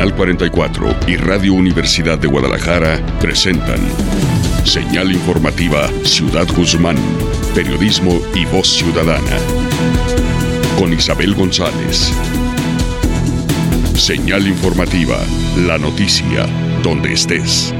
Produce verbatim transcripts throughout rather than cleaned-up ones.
Canal cuarenta y cuatro y Radio Universidad de Guadalajara presentan Señal Informativa Ciudad Guzmán, periodismo y voz ciudadana. Con Isabel González. Señal Informativa, la noticia, donde estés.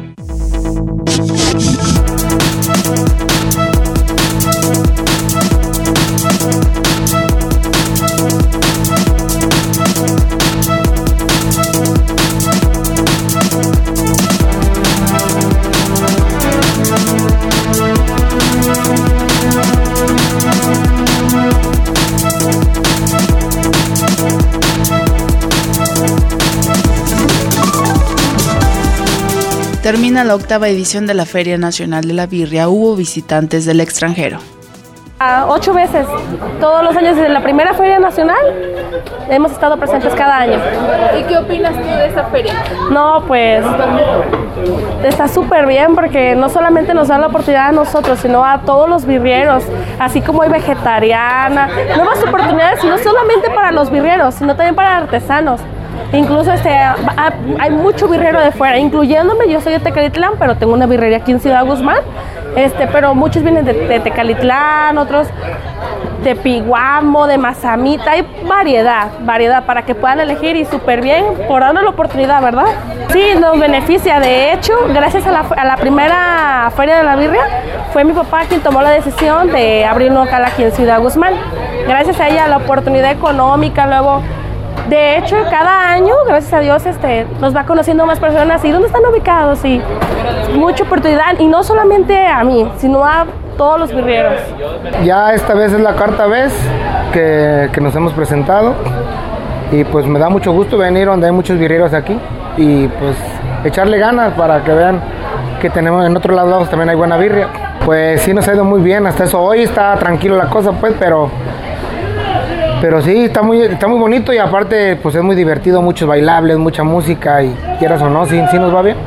Termina la octava edición de la Feria Nacional de la Birria. Hubo visitantes del extranjero. Uh, ocho veces, todos los años desde la primera Feria Nacional hemos estado presentes cada año. ¿Y qué opinas tú de esa feria? No, pues está súper bien porque no solamente nos da la oportunidad a nosotros, sino a todos los birrieros, así como hay vegetariana, nuevas oportunidades, y no solamente para los birrieros, sino también para artesanos. Incluso este, hay mucho birrero de fuera, incluyéndome. Yo soy de Tecalitlán, pero tengo una birrería aquí en Ciudad Guzmán. Este, pero muchos vienen de, de Tecalitlán, otros de Piguamo, de Mazamita. Hay variedad, variedad para que puedan elegir, y súper bien por darnos la oportunidad, ¿verdad? Sí, nos beneficia. De hecho, gracias a la, a la primera Feria de la Birria, fue mi papá quien tomó la decisión de abrir un local aquí en Ciudad Guzmán. Gracias a ella, la oportunidad económica, luego... De hecho, cada año, gracias a Dios, este, nos va conociendo más personas. ¿Y dónde están ubicados? Y mucha oportunidad, y no solamente a mí, sino a todos los birrieros. Ya esta vez es la cuarta vez que, que nos hemos presentado, y pues me da mucho gusto venir donde hay muchos birrieros aquí, y pues echarle ganas para que vean que tenemos en otros lados también hay buena birria. Pues sí, nos ha ido muy bien, hasta eso hoy está tranquilo la cosa, pues, pero... Pero sí, está muy, está muy bonito, y aparte pues es muy divertido, muchos bailables, mucha música, y quieras o no, sí, sí nos va bien.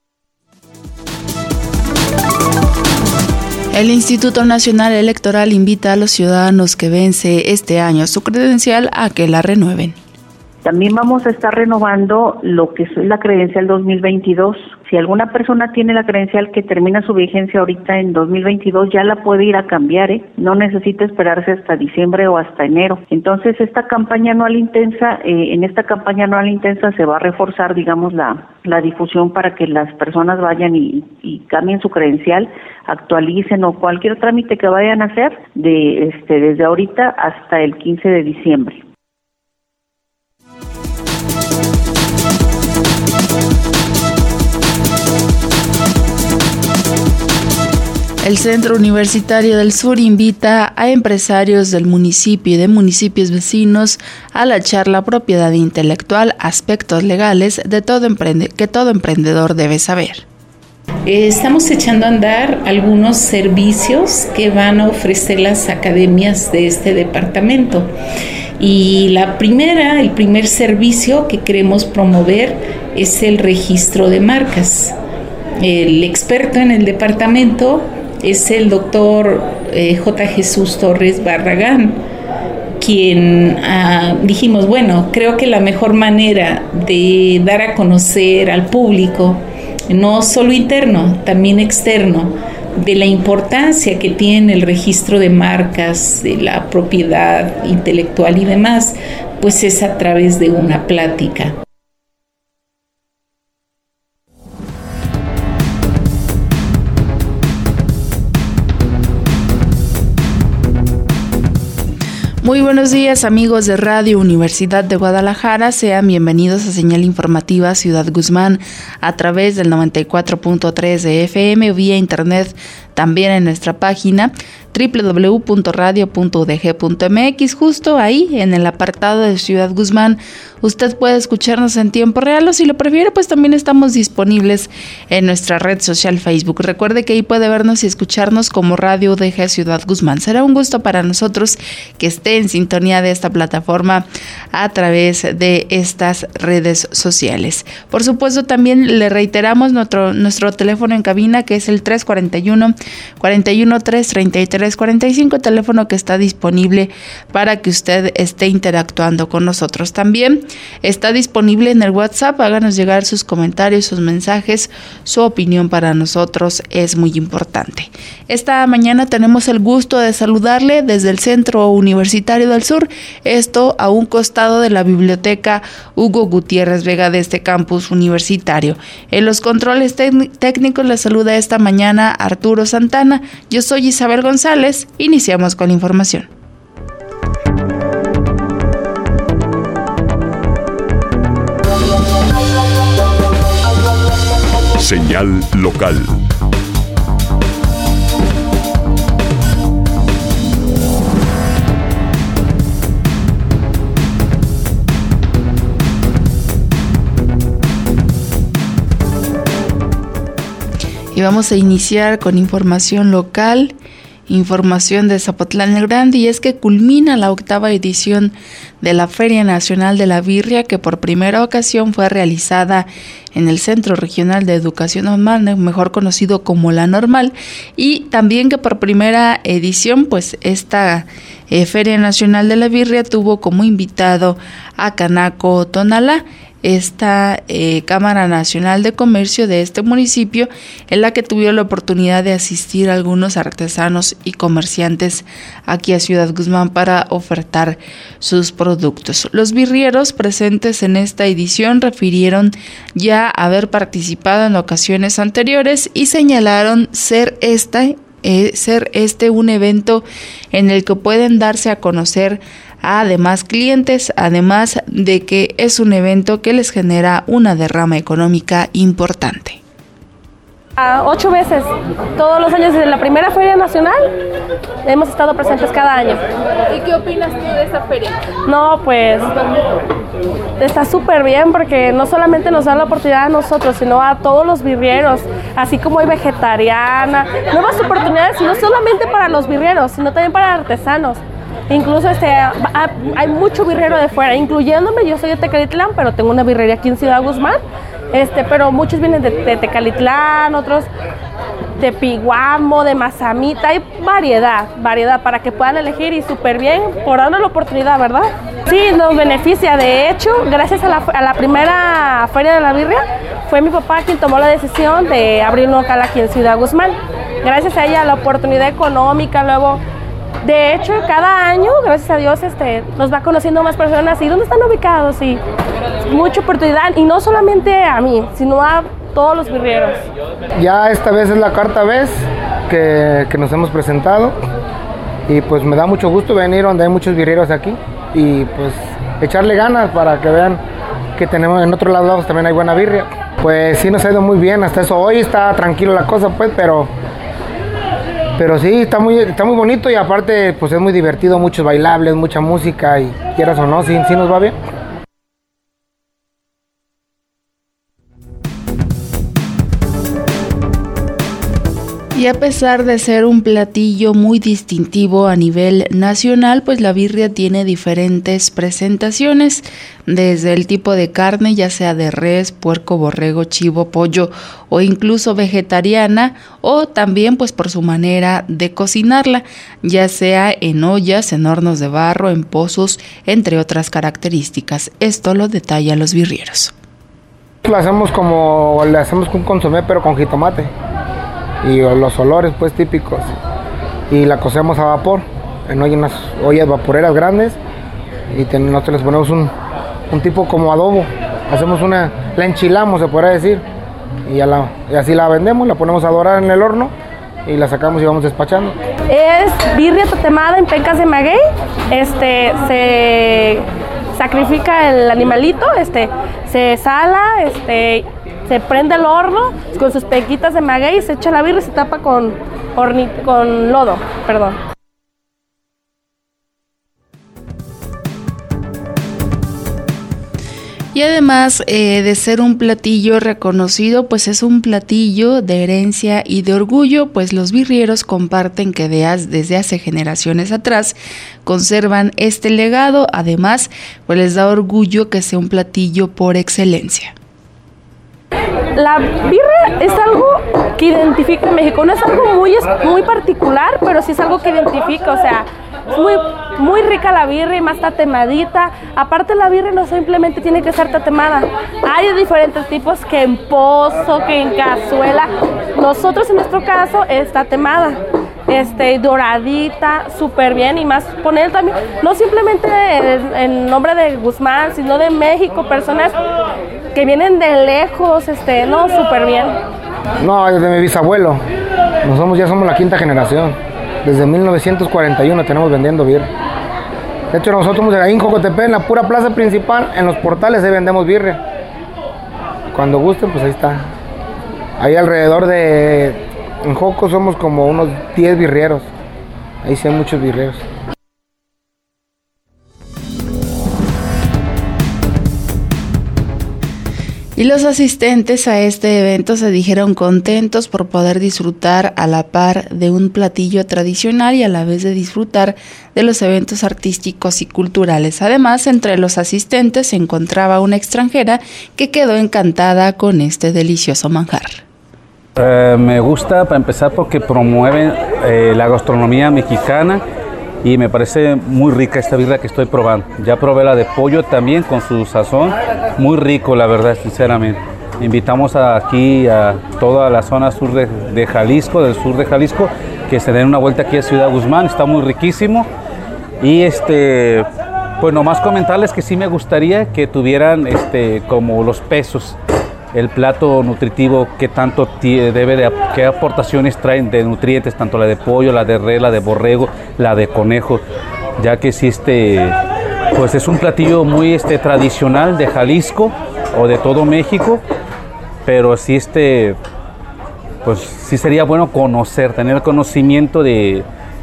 El Instituto Nacional Electoral invita a los ciudadanos que vence este año su credencial a que la renueven. También vamos a estar renovando lo que es la credencial dos mil veintidós. Si alguna persona tiene la credencial que termina su vigencia ahorita en dos mil veintidós, ya la puede ir a cambiar, ¿eh? No necesita esperarse hasta diciembre o hasta enero. Entonces, esta campaña anual intensa, eh, en esta campaña anual intensa se va a reforzar, digamos, la, la difusión para que las personas vayan y, y cambien su credencial, actualicen o cualquier trámite que vayan a hacer de este desde ahorita hasta el quince de diciembre. El Centro Universitario del Sur invita a empresarios del municipio y de municipios vecinos a la charla Propiedad Intelectual, aspectos legales de todo emprende- que todo emprendedor debe saber. Estamos echando a andar algunos servicios que van a ofrecer las academias de este departamento. Y la primera, el primer servicio que queremos promover es el registro de marcas. El experto en el departamento es el doctor eh, J. Jesús Torres Barragán, quien ah, dijimos, bueno, creo que la mejor manera de dar a conocer al público, no solo interno, también externo, de la importancia que tiene el registro de marcas, de la propiedad intelectual y demás, pues es a través de una plática. Muy buenos días, amigos de Radio Universidad de Guadalajara, sean bienvenidos a Señal Informativa Ciudad Guzmán a través del noventa y cuatro punto tres de F M o vía internet, también en nuestra página doble u doble u doble u punto radio punto u d g punto m x. Justo ahí en el apartado de Ciudad Guzmán usted puede escucharnos en tiempo real, o si lo prefiere pues también estamos disponibles en nuestra red social Facebook. Recuerde que ahí puede vernos y escucharnos como Radio U D G Ciudad Guzmán. Será un gusto para nosotros que esté en sintonía de esta plataforma a través de estas redes sociales. Por supuesto, también le reiteramos nuestro, nuestro teléfono en cabina, que es el tres cuatro uno, cuarenta y uno tres, treinta y tres cuarenta y cinco, teléfono que está disponible para que usted esté interactuando con nosotros. También está disponible en el WhatsApp, háganos llegar sus comentarios, sus mensajes, su opinión para nosotros es muy importante. Esta mañana tenemos el gusto de saludarle desde el Centro Universitario del Sur, esto a un costado de la Biblioteca Hugo Gutiérrez Vega de este campus universitario. En los controles técnicos les saluda esta mañana Arturo Santana. Yo soy Isabel González. Iniciamos con la información. Señal local. Y vamos a iniciar con información local, información de Zapotlán el Grande, y es que culmina la octava edición de la Feria Nacional de la Birria, que por primera ocasión fue realizada en el Centro Regional de Educación Normal, mejor conocido como La Normal, y también que por primera edición, pues esta eh, Feria Nacional de la Birria tuvo como invitado a Canaco Tonalá, esta eh, Cámara Nacional de Comercio de este municipio, en la que tuvieron la oportunidad de asistir algunos artesanos y comerciantes aquí a Ciudad Guzmán para ofertar sus productos. Los birrieros presentes en esta edición refirieron ya haber participado en ocasiones anteriores y señalaron ser esta eh, ser este un evento en el que pueden darse a conocer a demás clientes, además de que es un evento que les genera una derrama económica importante. A ocho veces, todos los años desde la primera Feria Nacional, hemos estado presentes cada año. ¿Y qué opinas tú de esa feria? No, pues está súper bien porque no solamente nos da la oportunidad a nosotros, sino a todos los birrieros, así como hay vegetariana, nuevas oportunidades, y no solamente para los birrieros, sino también para artesanos. Incluso este, hay mucho birrero de fuera, incluyéndome. Yo soy de Tecalitlán, pero tengo una birrería aquí en Ciudad Guzmán. Este, pero muchos vienen de, de Tecalitlán, otros de Piguamo, de Mazamita. Hay variedad, variedad para que puedan elegir, y súper bien por darnos la oportunidad, ¿verdad? Sí, nos beneficia. De hecho, gracias a la, a la primera Feria de la Birria, fue mi papá quien tomó la decisión de abrir un local aquí en Ciudad Guzmán. Gracias a ella, la oportunidad económica, luego... De hecho, cada año, gracias a Dios, este, nos va conociendo más personas y dónde están ubicados, y mucha oportunidad, y no solamente a mí, sino a todos los birrieros. Ya esta vez es la cuarta vez que, que nos hemos presentado, y pues me da mucho gusto venir donde hay muchos birrieros aquí, y pues echarle ganas para que vean que tenemos en otros lados también hay buena birria. Pues sí, nos ha ido muy bien, hasta eso hoy está tranquilo la cosa, pues, pero... Pero sí, está muy, está muy bonito, y aparte pues es muy divertido, muchos bailables, mucha música, y quieras o no, sí, sí nos va bien. Y a pesar de ser un platillo muy distintivo a nivel nacional, pues la birria tiene diferentes presentaciones, desde el tipo de carne, ya sea de res, puerco, borrego, chivo, pollo o incluso vegetariana, o también pues por su manera de cocinarla, ya sea en ollas, en hornos de barro, en pozos, entre otras características. Esto lo detallan los birrieros. Lo hacemos como, le hacemos un consomé, pero con jitomate. Y los olores pues típicos, y la cocemos a vapor en unas ollas vaporeras grandes, y ten, nosotros les ponemos un, un tipo como adobo, hacemos una, la enchilamos se podría decir, y, a la, y así la vendemos, la ponemos a dorar en el horno y la sacamos y vamos despachando. Es birria tatemada en pencas de maguey. Este se sacrifica el animalito, este se sala, este se prende el horno con sus pequitas de maguey, se echa la birria y se tapa con, horni, con lodo, perdón. Y además eh, de ser un platillo reconocido, pues es un platillo de herencia y de orgullo, pues los birrieros comparten que de, desde hace generaciones atrás conservan este legado. Además, pues les da orgullo que sea un platillo por excelencia. La birria es algo que identifica a México, no es algo muy, muy particular, pero sí es algo que identifica, o sea, es muy, muy rica la birria y más tatemadita. Aparte la birria no simplemente tiene que ser tatemada, hay de diferentes tipos, que en pozo, que en cazuela. Nosotros en nuestro caso es tatemada, este, doradita, súper bien, y más poner también, no simplemente en nombre de Guzmán, sino de México, personas que vienen de lejos, este, no, súper bien. No, desde mi bisabuelo, Nos somos, ya somos la quinta generación, desde mil novecientos cuarenta y uno tenemos vendiendo birria. De hecho nosotros ahí en Jocotepec, en la pura plaza principal, en los portales ahí vendemos birria. Cuando gusten, pues ahí está. Ahí alrededor de, en Joco somos como unos diez birrieros, ahí sí hay muchos birrieros. Y los asistentes a este evento se dijeron contentos por poder disfrutar a la par de un platillo tradicional y a la vez de disfrutar de los eventos artísticos y culturales. Además, entre los asistentes se encontraba una extranjera que quedó encantada con este delicioso manjar. Eh, me gusta, para empezar, porque promueve eh, la gastronomía mexicana y me parece muy rica esta birria que estoy probando. Ya probé la de pollo también con su sazón, muy rico la verdad, sinceramente. Invitamos a, aquí a toda la zona sur de, de Jalisco, del sur de Jalisco, que se den una vuelta aquí a Ciudad Guzmán, está muy riquísimo. Y este, pues nomás comentarles que sí me gustaría que tuvieran este, como los pesos, el plato nutritivo, que tanto debe de, qué aportaciones traen de nutrientes, tanto la de pollo, la de res, la de borrego, la de conejo, ya que sí este, pues es un platillo muy este, tradicional de Jalisco o de todo México, pero sí este, pues sí sería bueno conocer, tener conocimiento de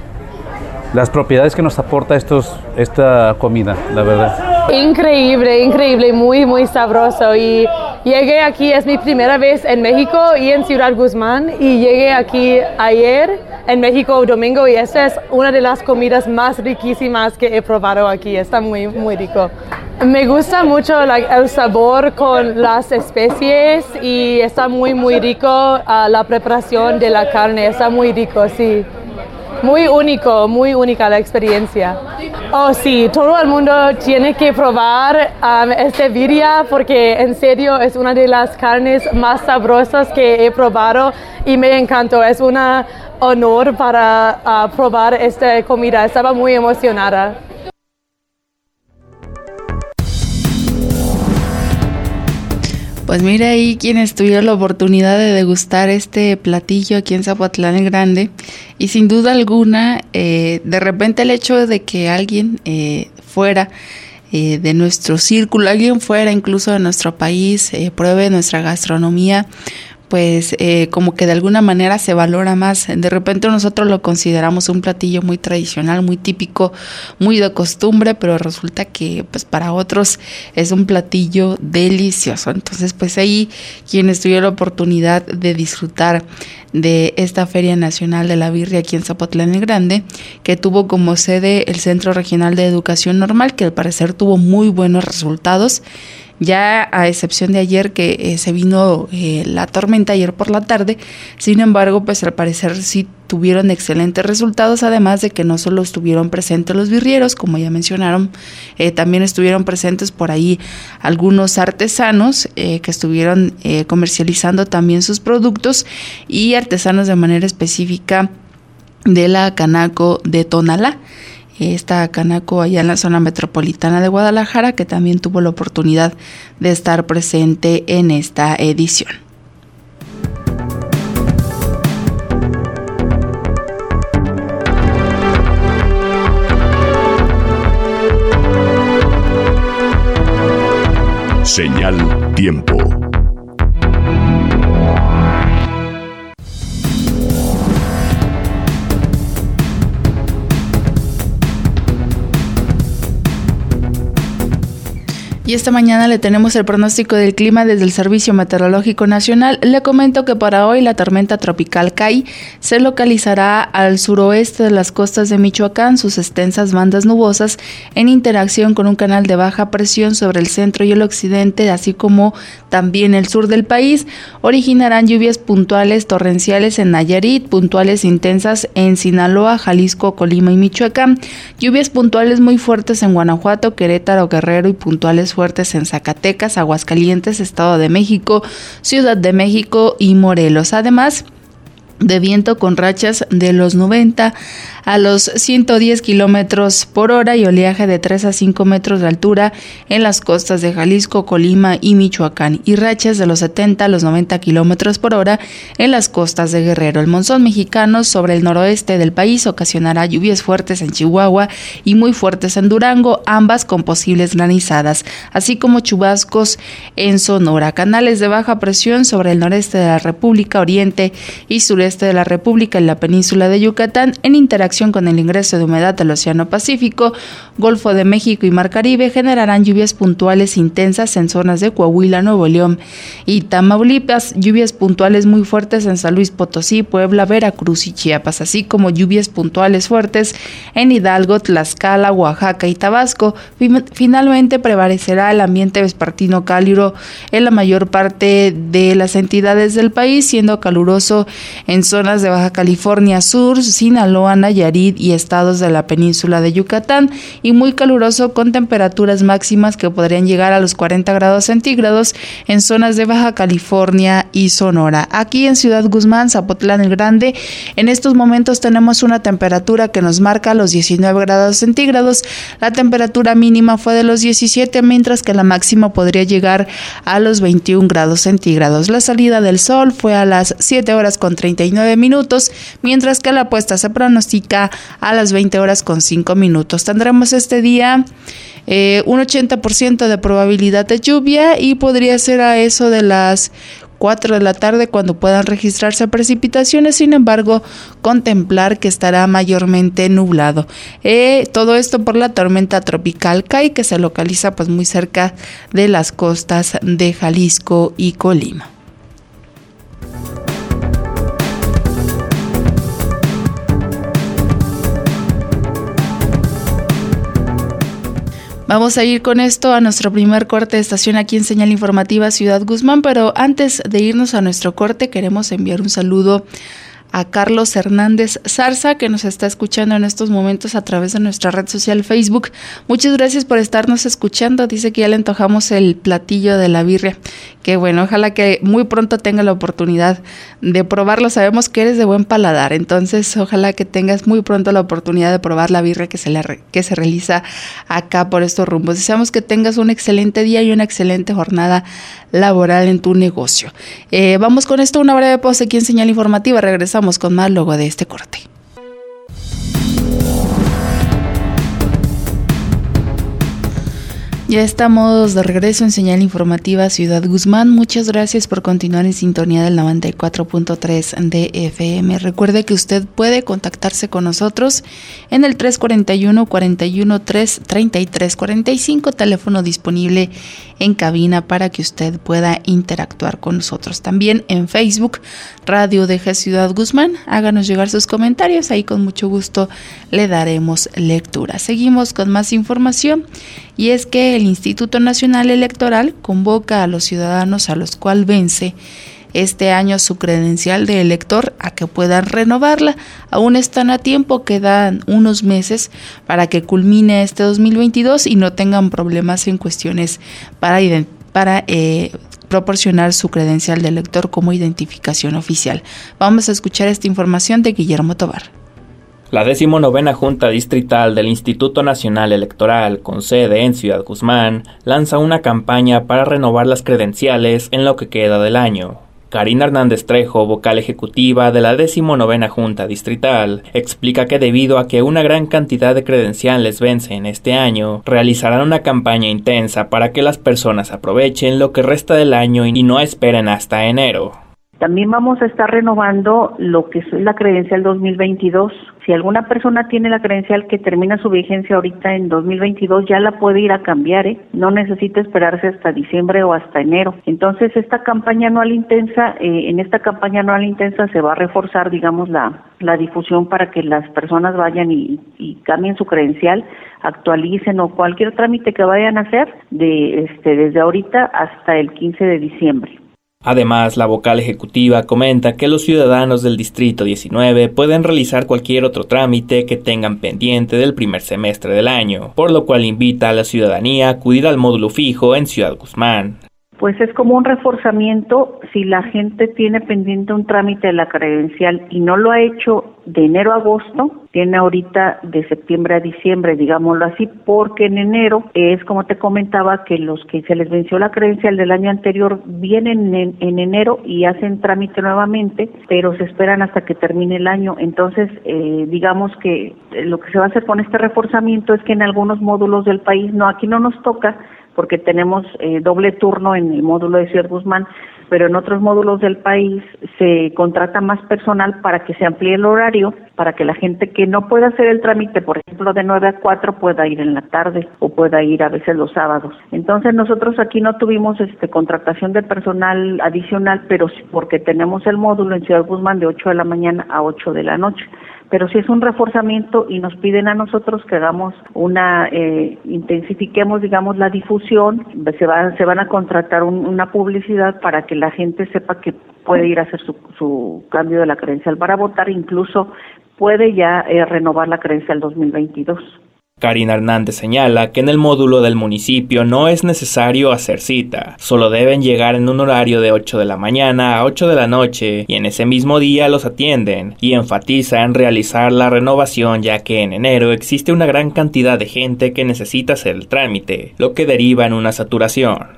las propiedades que nos aporta estos, esta comida, la verdad. Increíble, increíble, muy, muy sabroso. Y llegué aquí, es mi primera vez en México y en Ciudad Guzmán, y llegué aquí ayer en México domingo, y esta es una de las comidas más riquísimas que he probado aquí. Está muy, muy rico. Me gusta mucho la, el sabor con las especies, y está muy, muy rico uh, la preparación de la carne. Está muy rico, sí. Muy único, muy única la experiencia. Oh sí, todo el mundo tiene que probar um, este birria, porque en serio es una de las carnes más sabrosas que he probado y me encantó. Es un honor para uh, probar esta comida. Estaba muy emocionada. Pues mira ahí quienes tuvieron la oportunidad de degustar este platillo aquí en Zapotlán el Grande, y sin duda alguna, eh, de repente el hecho de que alguien eh, fuera eh, de nuestro círculo, alguien fuera incluso de nuestro país, eh, pruebe nuestra gastronomía, pues eh, como que de alguna manera se valora más. De repente nosotros lo consideramos un platillo muy tradicional, muy típico, muy de costumbre, pero resulta que pues para otros es un platillo delicioso. Entonces pues ahí quienes tuvieron la oportunidad de disfrutar de esta Feria Nacional de la Birria aquí en Zapotlán el Grande, que tuvo como sede el Centro Regional de Educación Normal, que al parecer tuvo muy buenos resultados. Ya a excepción de ayer que eh, se vino eh, la tormenta ayer por la tarde, sin embargo, pues al parecer sí tuvieron excelentes resultados, además de que no solo estuvieron presentes los birrieros, como ya mencionaron, eh, también estuvieron presentes por ahí algunos artesanos eh, que estuvieron eh, comercializando también sus productos, y artesanos de manera específica de la Canaco de Tonalá. Esta Canaco allá en la zona metropolitana de Guadalajara, que también tuvo la oportunidad de estar presente en esta edición. Señal Tiempo. Y esta mañana le tenemos el pronóstico del clima desde el Servicio Meteorológico Nacional. Le comento que para hoy la tormenta tropical Kai se localizará al suroeste de las costas de Michoacán. Sus extensas bandas nubosas en interacción con un canal de baja presión sobre el centro y el occidente, así como también el sur del país, originarán lluvias puntuales torrenciales en Nayarit, puntuales intensas en Sinaloa, Jalisco, Colima y Michoacán, lluvias puntuales muy fuertes en Guanajuato, Querétaro, Guerrero y puntuales fuertes en Zacatecas, Aguascalientes, Estado de México, Ciudad de México y Morelos. Además de viento con rachas de los noventa a los ciento diez kilómetros por hora y oleaje de tres a cinco metros de altura en las costas de Jalisco, Colima y Michoacán, y rachas de los setenta a los noventa kilómetros por hora en las costas de Guerrero. El monzón mexicano sobre el noroeste del país ocasionará lluvias fuertes en Chihuahua y muy fuertes en Durango, ambas con posibles granizadas, así como chubascos en Sonora. Canales de baja presión sobre el noreste de la República, oriente y sureste de la República en la península de Yucatán, en interacción con el ingreso de humedad del Océano Pacífico, Golfo de México y Mar Caribe, generarán lluvias puntuales intensas en zonas de Coahuila, Nuevo León y Tamaulipas, lluvias puntuales muy fuertes en San Luis Potosí, Puebla, Veracruz y Chiapas, así como lluvias puntuales fuertes en Hidalgo, Tlaxcala, Oaxaca y Tabasco. Finalmente prevalecerá el ambiente vespertino cálido en la mayor parte de las entidades del país, siendo caluroso en zonas de Baja California Sur, Sinaloa, Nayarit y estados de la península de Yucatán, y muy caluroso con temperaturas máximas que podrían llegar a los cuarenta grados centígrados en zonas de Baja California y Sonora. Aquí en Ciudad Guzmán, Zapotlán el Grande, en estos momentos tenemos una temperatura que nos marca los diecinueve grados centígrados. La temperatura mínima fue de los diecisiete, mientras que la máxima podría llegar a los veintiún grados centígrados. La salida del sol fue a las siete horas con treinta y nueve minutos, mientras que la puesta se pronostica a las veinte horas con cinco minutos. Tendremos este día eh, un ochenta por ciento de probabilidad de lluvia y podría ser a eso de las cuatro de la tarde cuando puedan registrarse precipitaciones. Sin embargo, contemplar que estará mayormente nublado. Eh, todo esto por la tormenta tropical Kai, que se localiza pues muy cerca de las costas de Jalisco y Colima. Vamos a ir con esto a nuestro primer corte de estación aquí en Señal Informativa Ciudad Guzmán, pero antes de irnos a nuestro corte queremos enviar un saludo a Carlos Hernández Zarza, que nos está escuchando en estos momentos a través de nuestra red social Facebook. Muchas gracias por estarnos escuchando. Dice que ya le antojamos el platillo de la birria. Que bueno, ojalá que muy pronto tenga la oportunidad de probarlo. Sabemos que eres de buen paladar, entonces ojalá que tengas muy pronto la oportunidad de probar la birria que se, le, que se realiza acá por estos rumbos. Deseamos que tengas un excelente día y una excelente jornada laboral en tu negocio. Eh, vamos con esto, una breve pausa aquí en Señal Informativa. Regresamos con más luego de este corte. Ya estamos de regreso en Señal Informativa Ciudad Guzmán. Muchas gracias por continuar en sintonía del noventa y cuatro punto tres de F M. Recuerde que usted puede contactarse con nosotros en el tres cuarenta y uno, cuarenta y uno, tres, treinta y tres cuarenta y cinco, teléfono disponible en cabina para que usted pueda interactuar con nosotros. También en Facebook, Radio D G Ciudad Guzmán. Háganos llegar sus comentarios, ahí con mucho gusto le daremos lectura. Seguimos con más información, y es que el Instituto Nacional Electoral convoca a los ciudadanos a los cuales vence este año su credencial de elector a que puedan renovarla. Aún están a tiempo, quedan unos meses para que culmine este dos mil veintidós y no tengan problemas en cuestiones para, para eh, proporcionar su credencial de elector como identificación oficial. Vamos a escuchar esta información de Guillermo Tobar. La decimonovena Junta Distrital del Instituto Nacional Electoral, con sede en Ciudad Guzmán, lanza una campaña para renovar las credenciales en lo que queda del año. Karina Hernández Trejo, vocal ejecutiva de la decimonovena Junta Distrital, explica que debido a que una gran cantidad de credenciales vence en este año, realizarán una campaña intensa para que las personas aprovechen lo que resta del año y no esperen hasta enero. También vamos a estar renovando lo que es la credencial dos mil veintidós. Si alguna persona tiene la credencial que termina su vigencia ahorita en dos mil veintidós, ya la puede ir a cambiar, ¿eh? No necesita esperarse hasta diciembre o hasta enero. Entonces, esta campaña anual intensa, eh, en esta campaña anual intensa se va a reforzar, digamos, la, la difusión para que las personas vayan y, y cambien su credencial, actualicen o cualquier trámite que vayan a hacer de este desde ahorita hasta el quince de diciembre. Además, la vocal ejecutiva comenta que los ciudadanos del Distrito diecinueve pueden realizar cualquier otro trámite que tengan pendiente del primer semestre del año, por lo cual invita a la ciudadanía a acudir al módulo fijo en Ciudad Guzmán. Pues es como un reforzamiento. Si la gente tiene pendiente un trámite de la credencial y no lo ha hecho de enero a agosto, tiene ahorita de septiembre a diciembre, digámoslo así, porque en enero es como te comentaba que los que se les venció la credencial del año anterior vienen en, en enero y hacen trámite nuevamente, pero se esperan hasta que termine el año. Entonces, eh, digamos que lo que se va a hacer con este reforzamiento es que en algunos módulos del país, no, aquí no nos toca, porque tenemos eh, doble turno en el módulo de Ciudad Guzmán, pero en otros módulos del país se contrata más personal para que se amplíe el horario, para que la gente que no pueda hacer el trámite, por ejemplo, de nueve a cuatro, pueda ir en la tarde o pueda ir a veces los sábados. Entonces nosotros aquí no tuvimos este contratación de personal adicional, pero sí porque tenemos el módulo en Ciudad Guzmán de ocho de la mañana a ocho de la noche. Pero sí es un reforzamiento y nos piden a nosotros que hagamos una, eh, intensifiquemos, digamos, la difusión, se van, se van a contratar un, una publicidad para que la gente sepa que puede ir a hacer su, su cambio de la credencial para votar, incluso puede ya eh, renovar la credencial dos mil veintidós. Karina Hernández señala que en el módulo del municipio no es necesario hacer cita, solo deben llegar en un horario de ocho de la mañana a ocho de la noche y en ese mismo día los atienden, y enfatiza en realizar la renovación ya que en enero existe una gran cantidad de gente que necesita hacer el trámite, lo que deriva en una saturación.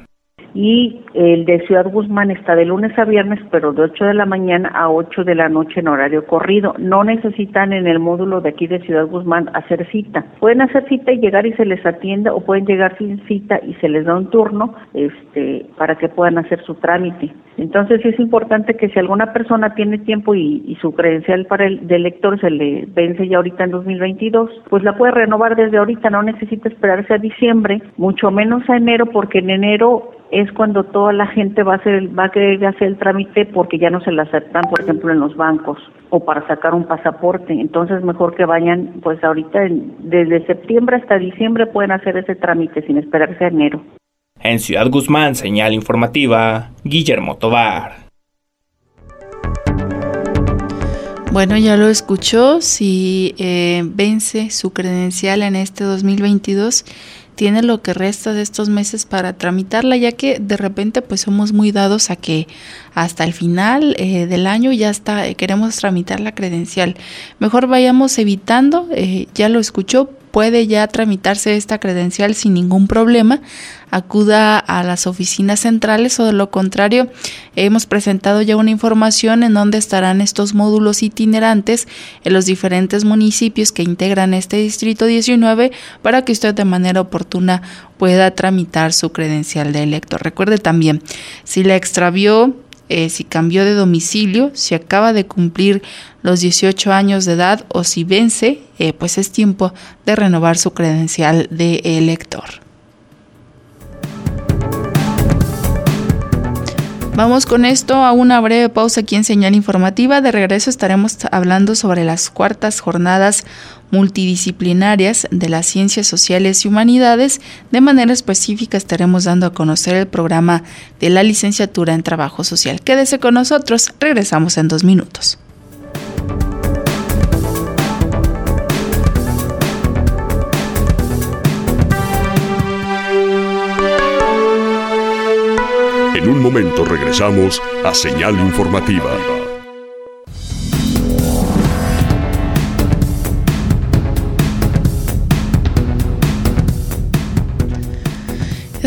Y el de Ciudad Guzmán está de lunes a viernes, pero de ocho de la mañana a ocho de la noche en horario corrido. No necesitan en el módulo de aquí de Ciudad Guzmán hacer cita. Pueden hacer cita y llegar y se les atienda, o pueden llegar sin cita y se les da un turno este, para que puedan hacer su trámite. Entonces sí es importante que si alguna persona tiene tiempo y, y su credencial para el de elector se le vence ya ahorita en dos mil veintidós, pues la puede renovar desde ahorita, no necesita esperarse a diciembre, mucho menos a enero, porque en enero es cuando toda la gente va a hacer va a querer hacer el trámite porque ya no se la aceptan, por ejemplo, en los bancos o para sacar un pasaporte. Entonces mejor que vayan, pues ahorita en, desde septiembre hasta diciembre pueden hacer ese trámite sin esperarse a enero. En Ciudad Guzmán, señal informativa, Guillermo Tovar. Bueno, ya lo escuchó. Si eh, vence su credencial en este dos mil veintidós, tiene lo que resta de estos meses para tramitarla, ya que de repente pues somos muy dados a que hasta el final eh, del año ya está, eh, queremos tramitar la credencial. Mejor vayamos evitando, eh, ya lo escuchó, puede ya tramitarse esta credencial sin ningún problema. Acuda a las oficinas centrales, o de lo contrario, hemos presentado ya una información en donde estarán estos módulos itinerantes en los diferentes municipios que integran este distrito diecinueve para que usted de manera oportuna pueda tramitar su credencial de elector. Recuerde también, si la extravió, Eh, si cambió de domicilio, si acaba de cumplir los dieciocho años de edad o si vence, eh, pues es tiempo de renovar su credencial de elector. Vamos con esto a una breve pausa aquí en Señal Informativa. De regreso estaremos hablando sobre las cuartas jornadas multidisciplinarias de las ciencias sociales y humanidades. De manera específica estaremos dando a conocer el programa de la licenciatura en Trabajo Social. Quédese con nosotros, regresamos en dos minutos. En un momento regresamos a Señal Informativa.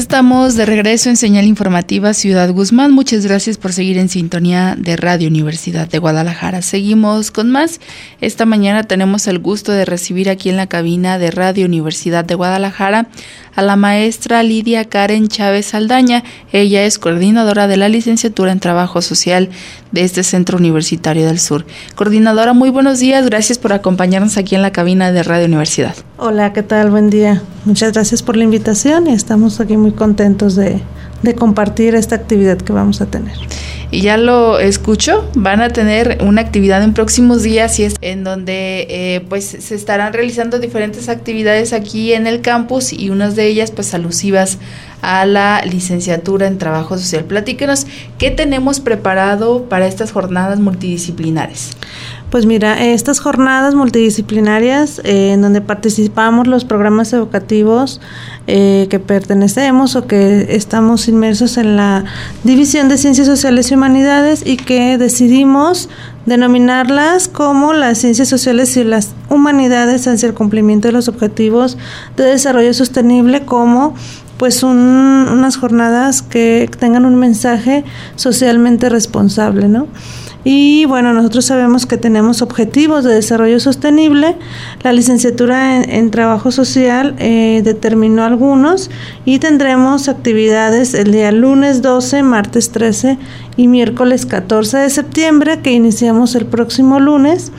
estamos de regreso en Señal Informativa Ciudad Guzmán. Muchas gracias por seguir en sintonía de Radio Universidad de Guadalajara. Seguimos con más. Esta mañana tenemos el gusto de recibir aquí en la cabina de Radio Universidad de Guadalajara a la maestra Lidia Karen Chávez Saldaña. Ella es coordinadora de la licenciatura en Trabajo Social de este Centro Universitario del Sur. Coordinadora, muy buenos días. Gracias por acompañarnos aquí en la cabina de Radio Universidad. Hola, ¿qué tal? Buen día. Muchas gracias por la invitación y estamos aquí muy contentos de, de compartir esta actividad que vamos a tener. Y ya lo escucho, van a tener una actividad en próximos días y es en donde eh, pues se estarán realizando diferentes actividades aquí en el campus y unas de ellas pues alusivas a la licenciatura en Trabajo Social. Platíquenos, ¿qué tenemos preparado para estas jornadas multidisciplinares? Pues mira, estas jornadas multidisciplinarias eh, en donde participamos los programas educativos eh, que pertenecemos o que estamos inmersos en la División de Ciencias Sociales y Humanidades y que decidimos denominarlas como las Ciencias Sociales y las Humanidades hacia el cumplimiento de los objetivos de desarrollo sostenible como pues un, unas jornadas que tengan un mensaje socialmente responsable, ¿no? Y bueno, nosotros sabemos que tenemos objetivos de desarrollo sostenible. La licenciatura en, en Trabajo Social eh, determinó algunos y tendremos actividades el día lunes doce, martes trece y miércoles catorce de septiembre que iniciamos el próximo lunes.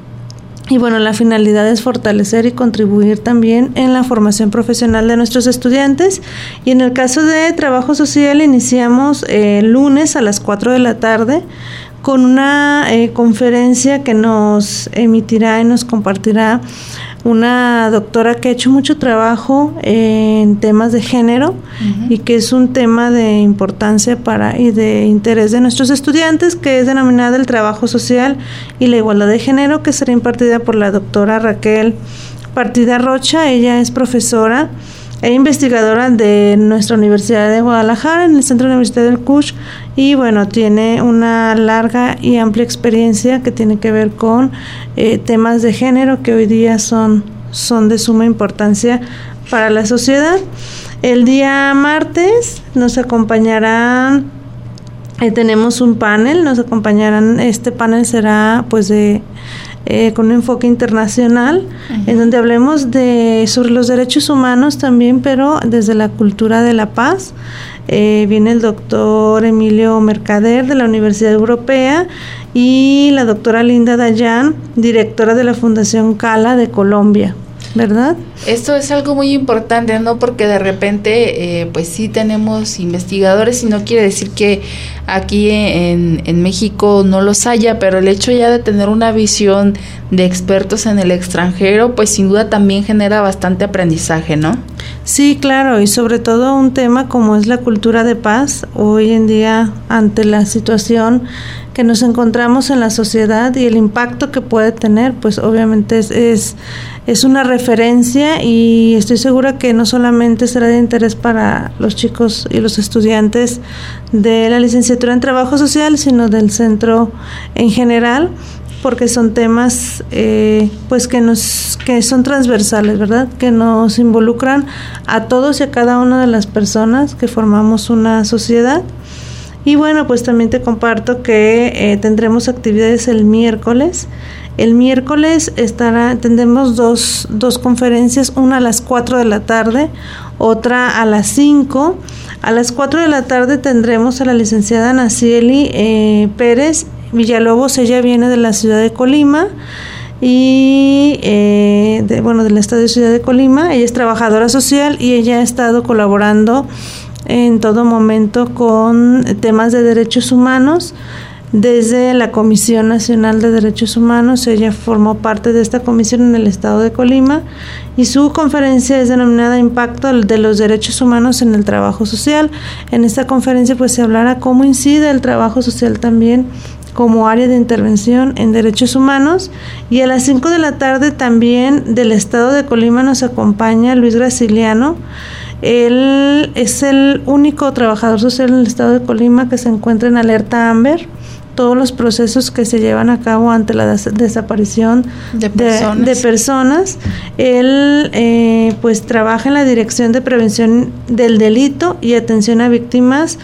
Y bueno, la finalidad es fortalecer y contribuir también en la formación profesional de nuestros estudiantes. Y en el caso de Trabajo Social iniciamos el eh, lunes a las cuatro de la tarde con una eh, conferencia que nos emitirá y nos compartirá una doctora que ha hecho mucho trabajo en temas de género uh-huh. y que es un tema de importancia para y de interés de nuestros estudiantes, que es denominada el trabajo social y la igualdad de género, que será impartida por la doctora Raquel Partida Rocha. Ella es profesora e investigadora de nuestra Universidad de Guadalajara, en el Centro Universitario del Cush, y bueno, tiene una larga y amplia experiencia que tiene que ver con eh, temas de género que hoy día son, son de suma importancia para la sociedad. El día martes nos acompañarán, eh, tenemos un panel, nos acompañarán, este panel será pues de Eh, con un enfoque internacional, uh-huh. en donde hablemos de sobre los derechos humanos también, pero desde la cultura de la paz. Eh, viene el doctor Emilio Mercader de la Universidad Europea y la doctora Linda Dayan, directora de la Fundación Cala de Colombia, ¿verdad? Esto es algo muy importante, ¿no? Porque de repente, eh, pues sí tenemos investigadores y no quiere decir que aquí en, en México no los haya, pero el hecho ya de tener una visión de expertos en el extranjero, pues sin duda también genera bastante aprendizaje, ¿no? Sí, claro, y sobre todo un tema como es la cultura de paz, hoy en día ante la situación que nos encontramos en la sociedad y el impacto que puede tener, pues obviamente es, es, es una referencia y estoy segura que no solamente será de interés para los chicos y los estudiantes de la licenciatura en Trabajo Social, sino del centro en general, porque son temas eh, pues que nos que son transversales, ¿verdad? Que nos involucran a todos y a cada una de las personas que formamos una sociedad. Y bueno, pues también te comparto que eh, tendremos actividades el miércoles. El miércoles estará tendremos dos, dos conferencias, una a las cuatro de la tarde, otra a las cinco. A las cuatro de la tarde tendremos a la licenciada Nacieli eh, Pérez Villalobos. Ella viene de la ciudad de Colima y eh, de, bueno, del estado de Ciudad de Colima. Ella es trabajadora social y ella ha estado colaborando en todo momento con temas de derechos humanos desde la Comisión Nacional de Derechos Humanos. Ella formó parte de esta comisión en el estado de Colima y su conferencia es denominada Impacto de los Derechos Humanos en el Trabajo Social. En esta conferencia pues se hablará cómo incide el trabajo social también como área de intervención en derechos humanos. Y a las cinco de la tarde también del estado de Colima nos acompaña Luis Graciliano. Él es el único trabajador social en el estado de Colima que se encuentra en alerta Amber. todos los procesos que se llevan a cabo ante la des- desaparición de personas. De, de personas. Él eh, pues trabaja en la Dirección de Prevención del Delito y Atención a Víctimas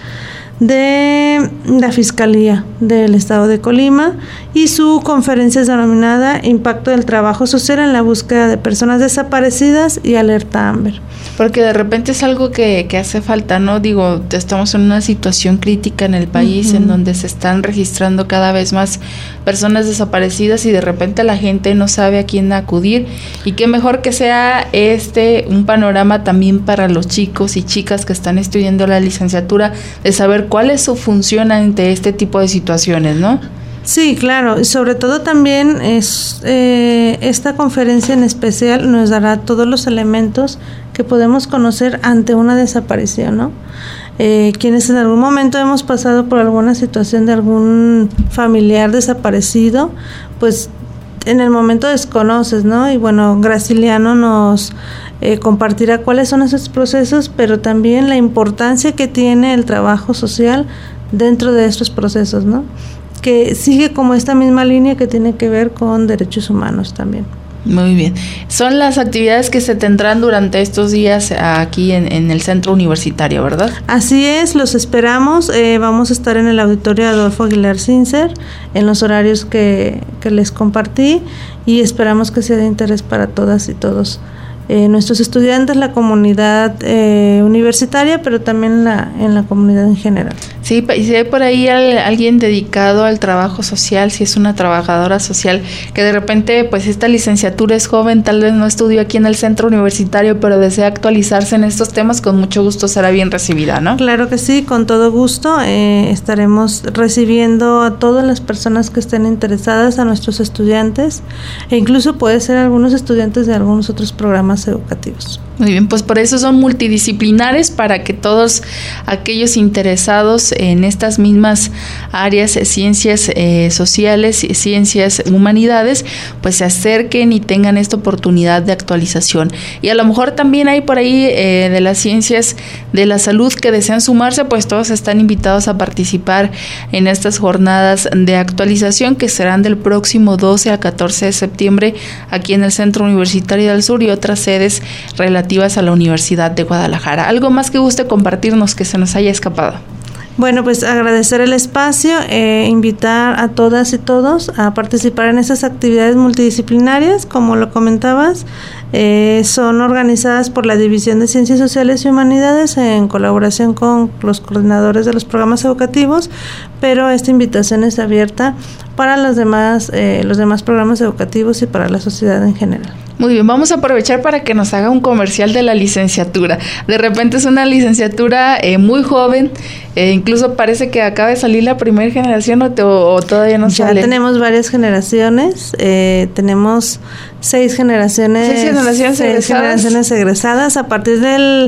de la Fiscalía del Estado de Colima, y su conferencia es denominada Impacto del Trabajo Social en la Búsqueda de Personas Desaparecidas y Alerta Amber. Porque de repente es algo que, que hace falta, ¿no? Digo, estamos en una situación crítica en el país, uh-huh, en donde se están registrando cada vez más personas desaparecidas y de repente la gente no sabe a quién acudir, y qué mejor que sea este un panorama también para los chicos y chicas que están estudiando la licenciatura, de saber cuál es su función ante este tipo de situaciones, ¿no? Sí, claro, y sobre todo también es eh, esta conferencia en especial nos dará todos los elementos que podemos conocer ante una desaparición, ¿no? Eh, quienes en algún momento hemos pasado por alguna situación de algún familiar desaparecido, pues en el momento desconoces, ¿no? Y bueno, Graciliano nos eh, compartirá cuáles son esos procesos, pero también la importancia que tiene el trabajo social dentro de estos procesos, ¿no? Que sigue como esta misma línea que tiene que ver con derechos humanos también. Muy bien. Son las actividades que se tendrán durante estos días aquí en, en el centro universitario, ¿verdad? Así es, los esperamos. Eh, vamos a estar en el auditorio Adolfo Aguilar Sincer en los horarios que, que les compartí, y esperamos que sea de interés para todas y todos. Eh, nuestros estudiantes, la comunidad eh, universitaria, pero también en la, en la comunidad en general. Sí, y si hay por ahí al, alguien dedicado al trabajo social, si es una trabajadora social, que de repente pues esta licenciatura es joven, tal vez no estudió aquí en el centro universitario, pero desea actualizarse en estos temas, con mucho gusto será bien recibida, ¿no? Claro que sí, con todo gusto. Eh, estaremos recibiendo a todas las personas que estén interesadas, a nuestros estudiantes, e incluso puede ser algunos estudiantes de algunos otros programas educativos. Muy bien, pues por eso son multidisciplinares, para que todos aquellos interesados en estas mismas áreas, ciencias eh, sociales, ciencias, humanidades, pues se acerquen y tengan esta oportunidad de actualización. Y a lo mejor también hay por ahí eh, de las ciencias de la salud que desean sumarse, pues todos están invitados a participar en estas jornadas de actualización que serán del próximo doce al catorce de septiembre aquí en el Centro Universitario del Sur y otras sedes relativas a la Universidad de Guadalajara. ¿Algo más que guste compartirnos que se nos haya escapado? Bueno, pues agradecer el espacio, eh, invitar a todas y todos a participar en estas actividades multidisciplinarias, como lo comentabas, eh, son organizadas por la División de Ciencias Sociales y Humanidades en colaboración con los coordinadores de los programas educativos, pero esta invitación es abierta para los demás, eh, los demás programas educativos y para la sociedad en general. Muy bien, vamos a aprovechar para que nos haga un comercial de la licenciatura. De repente es una licenciatura eh, muy joven, eh, incluso parece que acaba de salir la primera generación o, te, o todavía no ya sale. Ya tenemos varias generaciones, eh, tenemos seis generaciones, seis generaciones, seis egresadas. generaciones egresadas a partir del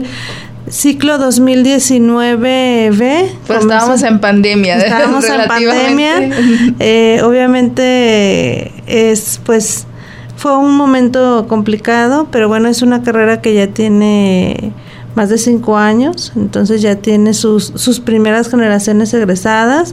ciclo dos mil diecinueve B. Pues estábamos en pandemia. Estábamos en pandemia. Eh, obviamente es pues... Fue un momento complicado, pero bueno, es una carrera que ya tiene más de cinco años, entonces ya tiene sus, sus primeras generaciones egresadas.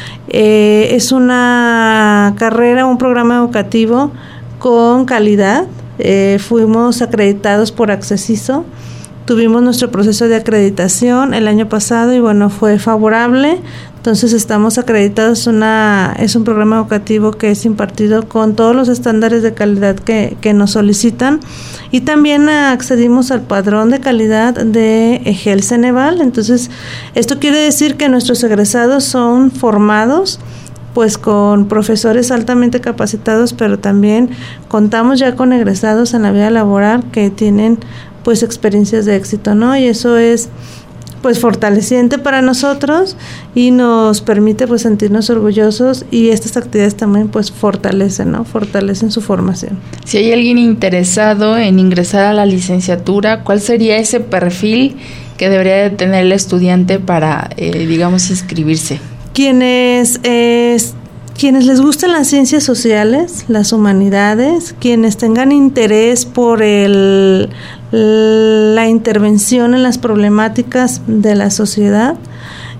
Eh, es una carrera, un programa educativo con calidad. Eh, fuimos acreditados por Accesiso. Tuvimos nuestro proceso de acreditación el año pasado y bueno, fue favorable. Entonces estamos acreditados, una es un programa educativo que es impartido con todos los estándares de calidad que, que nos solicitan, y también accedimos al padrón de calidad de EGEL Ceneval. Entonces esto quiere decir que nuestros egresados son formados pues con profesores altamente capacitados, pero también contamos ya con egresados en la vida laboral que tienen pues experiencias de éxito, ¿no? Y eso es pues fortaleciente para nosotros y nos permite pues sentirnos orgullosos, y estas actividades también pues fortalecen, ¿no? Fortalecen su formación. Si hay alguien interesado en ingresar a la licenciatura, ¿cuál sería ese perfil que debería de tener el estudiante para, eh, digamos, inscribirse? Quienes eh, quienes les gusten las ciencias sociales, las humanidades, quienes tengan interés por el la intervención en las problemáticas de la sociedad,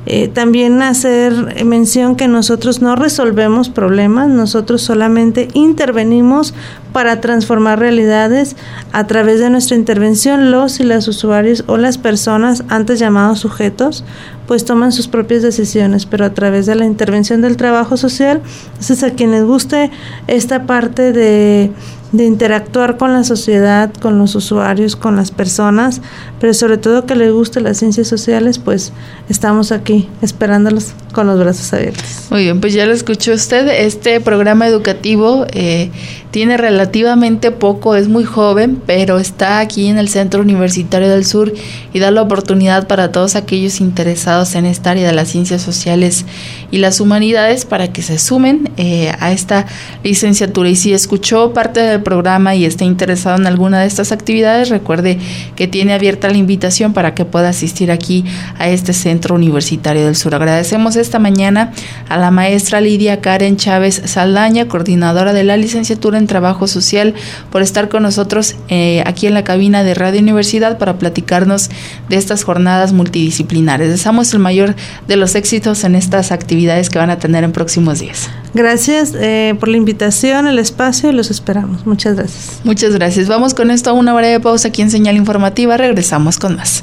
Eh, también hacer mención que nosotros no resolvemos problemas, nosotros solamente intervenimos para transformar realidades. A través de nuestra intervención, los y las usuarios o las personas antes llamados sujetos pues toman sus propias decisiones, pero a través de la intervención del trabajo social. Entonces, a quienes guste esta parte de, de interactuar con la sociedad, con los usuarios, con las personas, pero sobre todo que les guste las ciencias sociales, pues estamos aquí esperándolos con los brazos abiertos. Muy bien, pues ya lo escuchó usted. Este programa educativo eh, tiene relativamente poco, es muy joven, pero está aquí en el Centro Universitario del Sur y da la oportunidad para todos aquellos interesados en esta área de las ciencias sociales y las humanidades para que se sumen eh, a esta licenciatura. Y si escuchó parte del programa y está interesado en alguna de estas actividades, recuerde que tiene abierta la invitación para que pueda asistir aquí a este Centro Universitario del Sur. Agradecemos esta mañana a la maestra Lidia Karen Chávez Saldaña, coordinadora de la licenciatura en Trabajo Social, por estar con nosotros eh, aquí en la cabina de Radio Universidad para platicarnos de estas jornadas multidisciplinares. Deseamos el mayor de los éxitos en estas actividades que van a tener en próximos días. Gracias eh, por la invitación, el espacio, y los esperamos. Muchas gracias. Muchas gracias. Vamos con esto a una breve pausa aquí en Señal Informativa. Regresamos con más.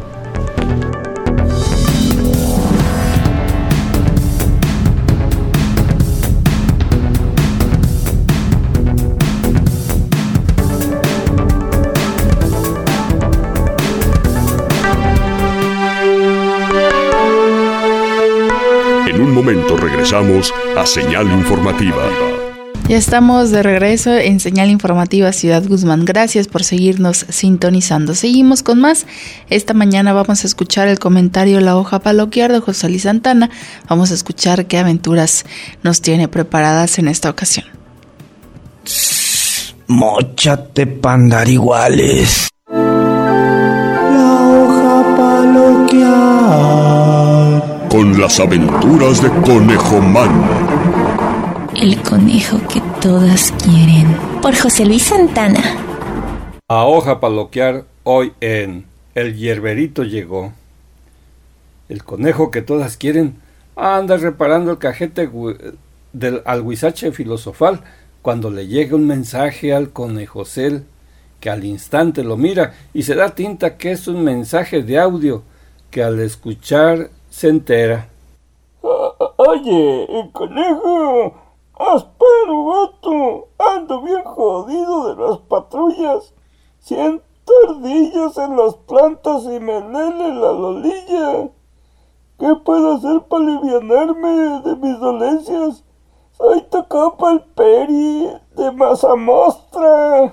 Momento regresamos a Señal Informativa. Ya estamos de regreso en Señal Informativa Ciudad Guzmán. Gracias por seguirnos sintonizando. Seguimos con más. Esta mañana vamos a escuchar el comentario La Hoja Paloquiar de José Luis Santana. Vamos a escuchar qué aventuras nos tiene preparadas en esta ocasión. Móchate pa' andar iguales. La Hoja Paloquiar. Con las aventuras de Conejo Man. El conejo que todas quieren. Por José Luis Santana. A Hoja Paloquiar hoy en El Hierberito llegó. El conejo que todas quieren anda reparando el cajete del alguizache filosofal cuando le llega un mensaje al conejocel, que al instante lo mira y se da tinta que es un mensaje de audio, que al escuchar se entera. Oye, el conejo, aspero, vato, ando bien jodido de las patrullas. Siento ardillas en las plantas y me lele la lolilla. ¿Qué puedo hacer para alivianarme de mis dolencias? Soy tu compa el Peri de Mazamostra.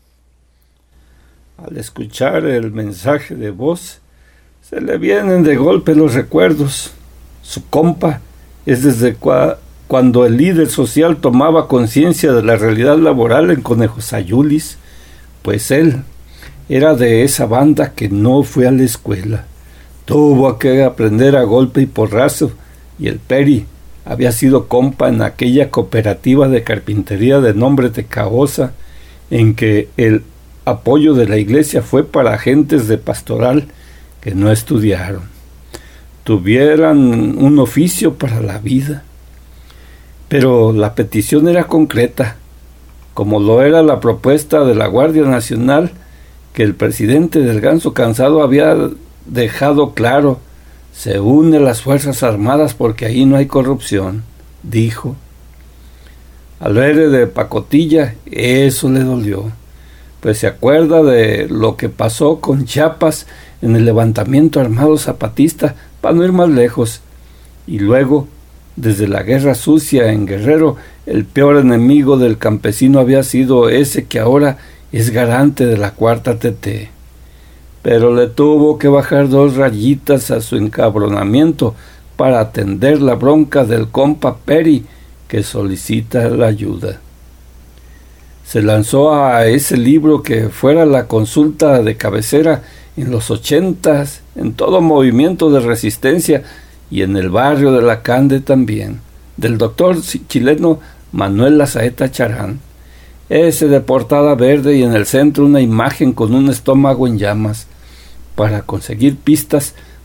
Al escuchar el mensaje de voz, se le vienen de golpe los recuerdos. Su compa es desde cua- cuando el líder social tomaba conciencia de la realidad laboral en Conejosayulis, pues él era de esa banda que no fue a la escuela. Tuvo que aprender a golpe y porrazo, y el Peri había sido compa en aquella cooperativa de carpintería de nombre Tecaosa, en que el apoyo de la iglesia fue para agentes de pastoral que no estudiaron, tuvieran un oficio para la vida. Pero la petición era concreta, como lo era la propuesta de la Guardia Nacional, que el presidente del Ganso Cansado había dejado claro: se une a las Fuerzas Armadas porque ahí no hay corrupción, dijo. Al ver de pacotilla, eso le dolió, pues se acuerda de lo que pasó con Chiapas en el levantamiento armado zapatista, para no ir más lejos, y luego, desde la guerra sucia en Guerrero, el peor enemigo del campesino había sido ese que ahora es garante de la cuarta T T. Pero le tuvo que bajar dos rayitas a su encabronamiento para atender la bronca del compa Peri, que solicita la ayuda. Se lanzó a ese libro que fuera la consulta de cabecera en los ochentas, en todo movimiento de resistencia, y en el barrio de La Cande también, del doctor chileno Manuel Lazaeta Charán, ese de portada verde y en el centro una imagen con un estómago en llamas, para conseguir pistas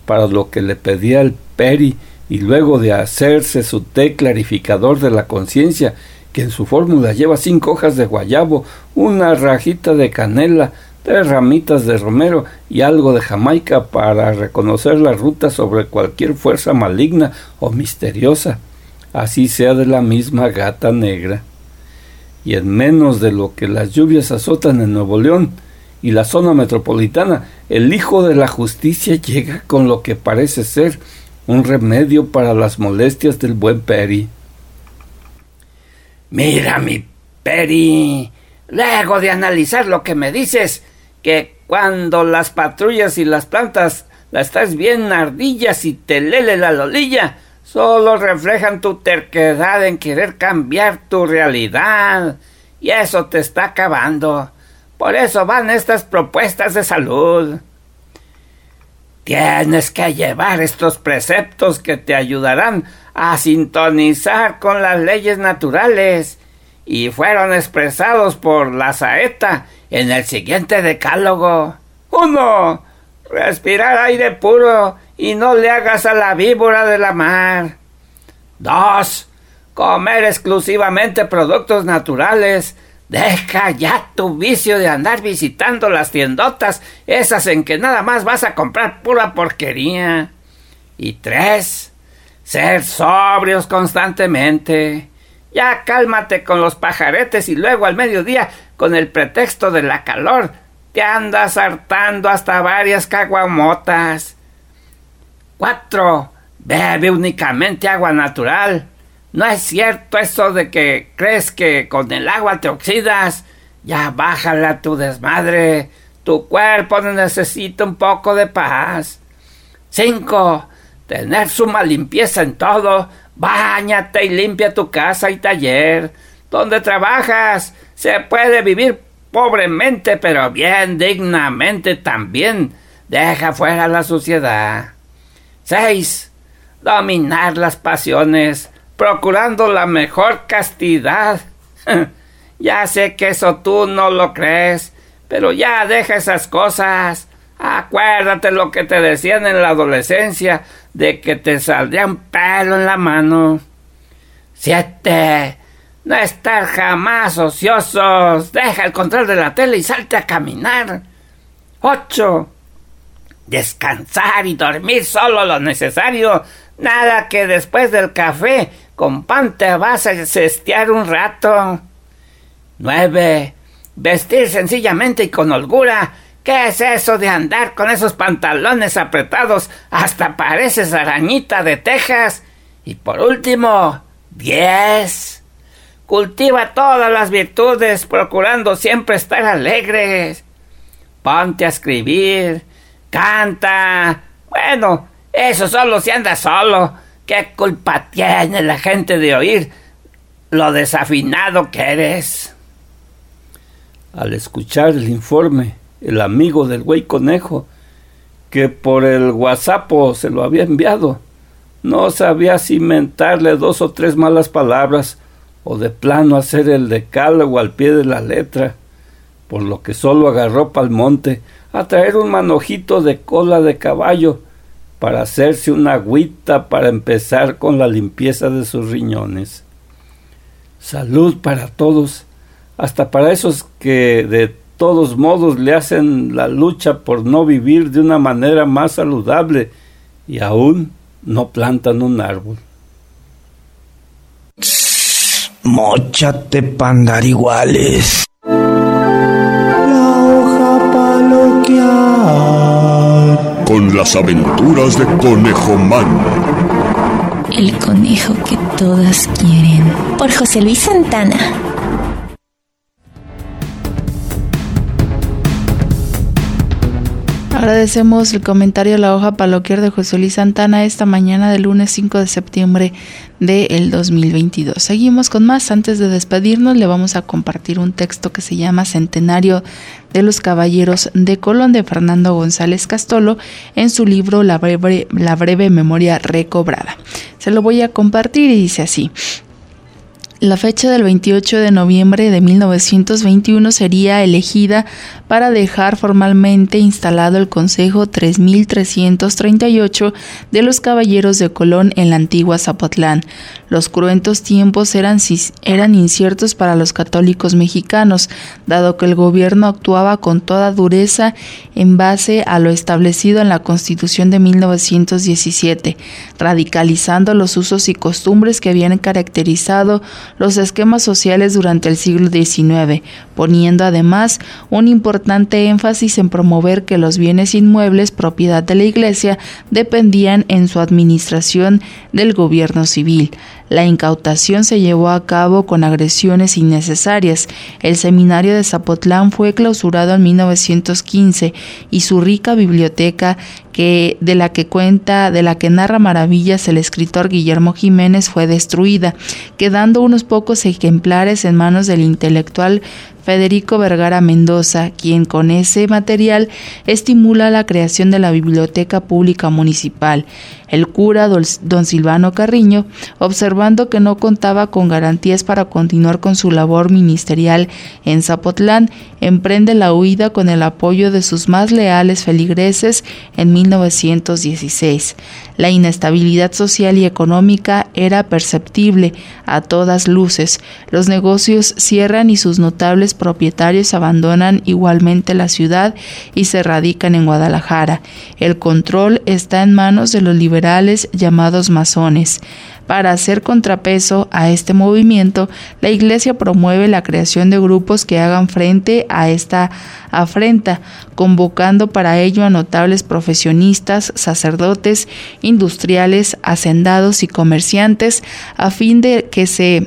para lo que le pedía el Peri, y luego de hacerse su té clarificador de la conciencia, que en su fórmula lleva cinco hojas de guayabo, una rajita de canela, tres ramitas de romero y algo de jamaica para reconocer la ruta sobre cualquier fuerza maligna o misteriosa, así sea de la misma gata negra. Y en menos de lo que las lluvias azotan en Nuevo León y la zona metropolitana, el hijo de la justicia llega con lo que parece ser un remedio para las molestias del buen Peri. Mira, mi Peri, luego de analizar lo que me dices, que cuando las patrullas y las plantas las estás bien ardillas y te lele la lolilla, solo reflejan tu terquedad en querer cambiar tu realidad, y eso te está acabando. Por eso van estas propuestas de salud. Tienes que llevar estos preceptos que te ayudarán a sintonizar con las leyes naturales, y fueron expresados por la saeta en el siguiente decálogo. Uno, respirar aire puro y no le hagas a la víbora de la mar. Dos, comer exclusivamente productos naturales. Deja ya tu vicio de andar visitando las tiendotas, esas en que nada más vas a comprar pura porquería. Y tres, ser sobrios constantemente. Ya cálmate con los pajaretes y luego al mediodía, con el pretexto de la calor, te andas hartando hasta varias caguamotas. Cuatro, bebe únicamente agua natural. No es cierto eso de que crees que con el agua te oxidas. Ya bájala tu desmadre. Tu cuerpo necesita un poco de paz. Cinco, tener suma limpieza en todo. Báñate y limpia tu casa y taller. Donde trabajas se puede vivir pobremente, pero bien dignamente también. Deja fuera la suciedad. Seis, dominar las pasiones, procurando la mejor castidad. Ya sé que eso tú no lo crees, pero ya deja esas cosas. Acuérdate lo que te decían en la adolescencia, de que te saldría un pelo en la mano. Siete, no estar jamás ociosos. Deja el control de la tele y salte a caminar. Ocho, descansar y dormir solo lo necesario. Nada que después del café con pan te vas a cestear un rato. Nueve, vestir sencillamente y con holgura. ¿Qué es eso de andar con esos pantalones apretados hasta pareces arañita de Texas? Y por último, diez, cultiva todas las virtudes procurando siempre estar alegres. Ponte a escribir, canta. Bueno, eso solo si andas solo. ¿Qué culpa tiene la gente de oír lo desafinado que eres? Al escuchar el informe, el amigo del güey conejo, que por el WhatsApp se lo había enviado, no sabía si inventarle dos o tres malas palabras o de plano hacer el decálogo al pie de la letra, por lo que solo agarró pa'l monte a traer un manojito de cola de caballo para hacerse una agüita para empezar con la limpieza de sus riñones. Salud para todos, hasta para esos que de todos modos le hacen la lucha por no vivir de una manera más saludable y aún no plantan un árbol. Móchate pa' andar iguales. La hoja parroquial. Con las aventuras de Conejo Man. El conejo que todas quieren. Por José Luis Santana. Agradecemos el comentario a la hoja parroquial de José Luis Santana esta mañana del lunes cinco de septiembre del dos mil veintidós. Seguimos con más. Antes de despedirnos le vamos a compartir un texto que se llama Centenario de los Caballeros de Colón de Fernando González Castolo en su libro La breve, La breve memoria recobrada. Se lo voy a compartir y dice así. La fecha del veintiocho de noviembre de mil novecientos veintiuno sería elegida para dejar formalmente instalado el Consejo tres mil trescientos treinta y ocho de los Caballeros de Colón en la antigua Zapotlán. Los cruentos tiempos eran, eran inciertos para los católicos mexicanos, dado que el gobierno actuaba con toda dureza en base a lo establecido en la Constitución de mil novecientos diecisiete, radicalizando los usos y costumbres que habían caracterizado los esquemas sociales durante el siglo diecinueve, poniendo además un importante énfasis en promover que los bienes inmuebles propiedad de la Iglesia dependían en su administración del gobierno civil. La incautación se llevó a cabo con agresiones innecesarias. El seminario de Zapotlán fue clausurado en mil novecientos quince y su rica biblioteca, que de la que cuenta, de la que narra maravillas el escritor Guillermo Jiménez, fue destruida, quedando unos pocos ejemplares en manos del intelectual Federico Vergara Mendoza, quien con ese material estimula la creación de la Biblioteca Pública Municipal. El cura don Silvano Carriño, observando que no contaba con garantías para continuar con su labor ministerial en Zapotlán, emprende la huida con el apoyo de sus más leales feligreses en mil novecientos dieciséis. La inestabilidad social y económica era perceptible a todas luces. Los negocios cierran y sus notables propietarios abandonan igualmente la ciudad y se radican en Guadalajara. El control está en manos de los liberales llamados masones. Para hacer contrapeso a este movimiento, la Iglesia promueve la creación de grupos que hagan frente a esta afrenta, convocando para ello a notables profesionistas, sacerdotes, industriales, hacendados y comerciantes, a fin de que se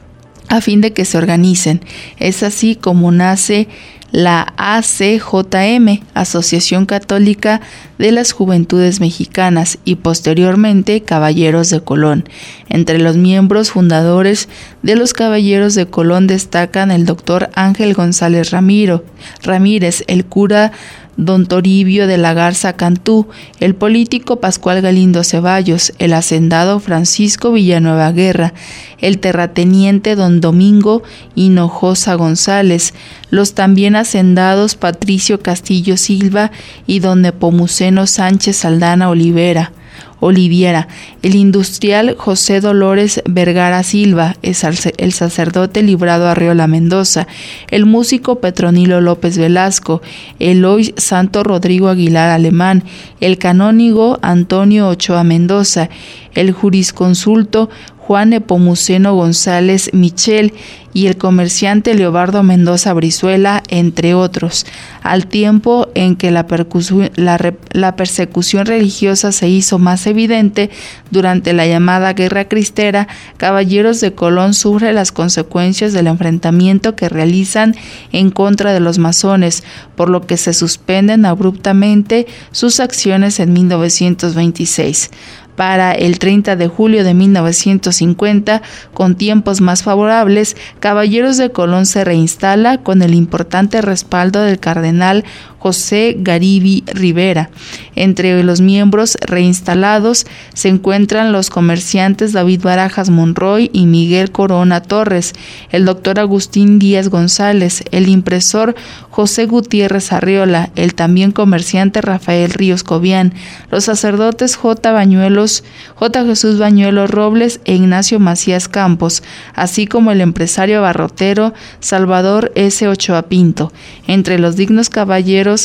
a fin de que se organicen. Es así como nace la A C J M, Asociación Católica de las Juventudes Mexicanas, y posteriormente Caballeros de Colón. Entre los miembros fundadores de los Caballeros de Colón destacan el doctor Ángel González Ramiro, Ramírez, el cura don Toribio de la Garza Cantú, el político Pascual Galindo Ceballos, el hacendado Francisco Villanueva Guerra, el terrateniente don Domingo Hinojosa González, los también hacendados Patricio Castillo Silva y don Nepomuceno Sánchez Saldana Olivera. Oliviera, el industrial José Dolores Vergara Silva, el sacerdote Librado Arriola Mendoza, el músico Petronilo López Velasco, el hoy santo Rodrigo Aguilar Alemán, el canónigo Antonio Ochoa Mendoza, el jurisconsulto Juan Nepomuceno González Michel y el comerciante Leobardo Mendoza Brizuela, entre otros. Al tiempo en que la, la, la persecución religiosa se hizo más evidente durante la llamada Guerra Cristera, Caballeros de Colón sufre las consecuencias del enfrentamiento que realizan en contra de los masones, por lo que se suspenden abruptamente sus acciones en mil novecientos veintiséis. Para el treinta de julio de mil novecientos cincuenta, con tiempos más favorables, Caballeros de Colón se reinstala con el importante respaldo del cardenal José Garibi Rivera. Entre los miembros reinstalados se encuentran los comerciantes David Barajas Monroy y Miguel Corona Torres, el doctor Agustín Díaz González, el impresor José Gutiérrez Arriola, el también comerciante Rafael Ríos Cobian, los sacerdotes J. Bañuelos, J. Jesús Bañuelos Robles e Ignacio Macías Campos, así como el empresario barrotero Salvador S. Ochoa Pinto. Entre los dignos caballeros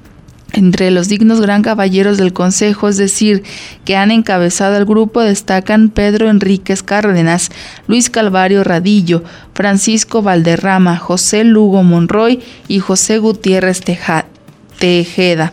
Entre los dignos gran caballeros del Consejo, es decir, que han encabezado el grupo, destacan Pedro Enríquez Cárdenas, Luis Calvario Radillo, Francisco Valderrama, José Lugo Monroy y José Gutiérrez Teja, Tejeda.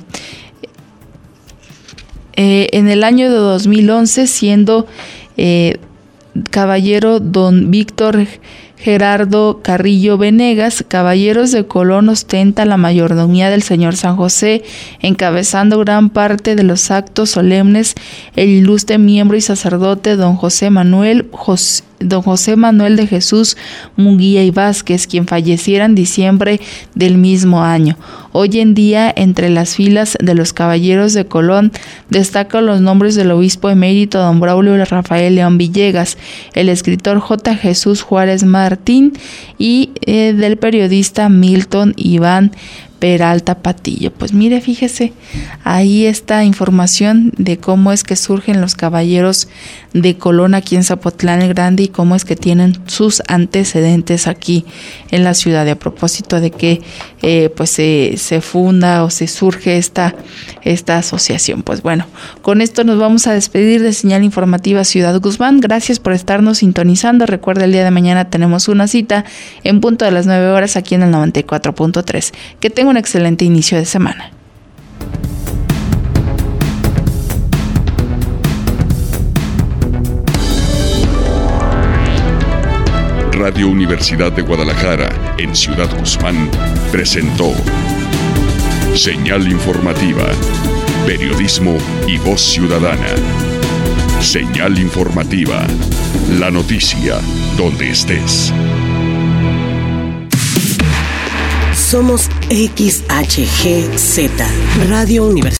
Eh, en el año de dos mil once, siendo eh, caballero don Víctor Gerardo Carrillo Venegas, Caballeros de Colón ostenta la mayordomía del Señor San José, encabezando gran parte de los actos solemnes el ilustre miembro y sacerdote don José Manuel José Don José Manuel de Jesús Munguía y Vázquez, quien falleciera en diciembre del mismo año. Hoy en día, entre las filas de los Caballeros de Colón, destacan los nombres del obispo emérito don Braulio Rafael León Villegas, el escritor J. Jesús Juárez Martín y eh, del periodista Milton Iván Peralta Patillo. Pues mire, fíjese, ahí está información de cómo es que surgen los Caballeros de Colón aquí en Zapotlán el Grande y cómo es que tienen sus antecedentes aquí en la ciudad. Y a propósito de que eh, pues se, se funda o se surge esta, esta asociación. Pues bueno, con esto nos vamos a despedir de Señal Informativa Ciudad Guzmán. Gracias por estarnos sintonizando. Recuerda, el día de mañana tenemos una cita en punto de las nueve horas aquí en el noventa y cuatro punto tres. Que tenga un excelente inicio de semana. Radio Universidad de Guadalajara en Ciudad Guzmán presentó Señal Informativa, periodismo y voz ciudadana. Señal Informativa, la noticia donde estés. Somos X H G Z, Radio Universidad.